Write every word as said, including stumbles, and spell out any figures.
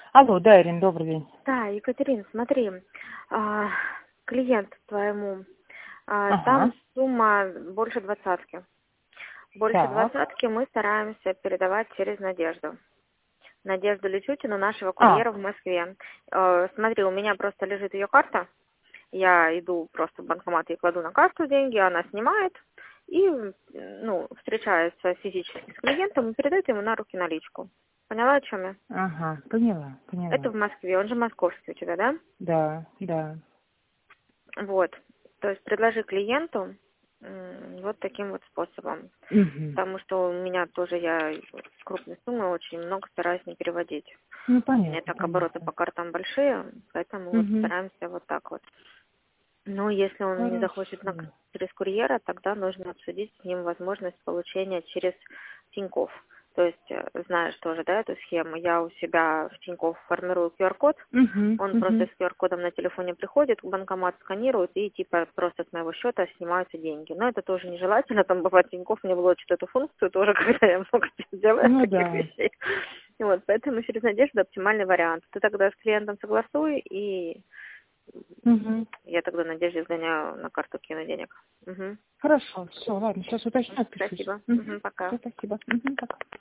Алло, да, Ирина, добрый день. Да, Екатерина, смотри, а, клиент твоему, а, Ага, там сумма больше двадцатки. Больше так. двадцатки мы стараемся передавать через Надежду. Надежду Личутину, нашего А, курьера в Москве. Э, Смотри, у меня просто лежит ее карта. Я иду просто в банкомат и кладу на карту деньги, она снимает и, ну, встречается физически с клиентом и передает ему на руки наличку. Поняла, о чем я? ага, поняла, Это поняла. в Москве, он же московский у тебя, да? Да, да. Вот. То есть предложи клиенту м, вот таким вот способом. Угу. Потому что у меня тоже я крупные суммы очень много стараюсь не переводить. Ну, У меня понятно, так обороты понятно. по картам большие, поэтому вот Угу. стараемся вот так вот. Но если он не захочет на, Хорошо. через курьера, тогда нужно обсудить с ним возможность получения через Тинькофф. То есть, э, знаешь тоже, да, эту схему, я у себя в Тинькофф формирую ку ар код, Угу, он просто угу. с ку ар кодом на телефоне приходит, банкомат сканирует и типа просто с моего счета снимаются деньги. Но это тоже нежелательно, там бывает Тинькофф не влочит эту функцию тоже, когда я много делаю Ну, таких да. вещей. Вот, поэтому через Надежду оптимальный вариант. Ты тогда с клиентом согласуй, и Угу. я тогда Надежде сгоняю на карту, кину денег. Угу. Хорошо, все, ладно, сейчас уточню, отпишусь. Спасибо. Угу. Угу, пока. Все, спасибо. Угу, пока.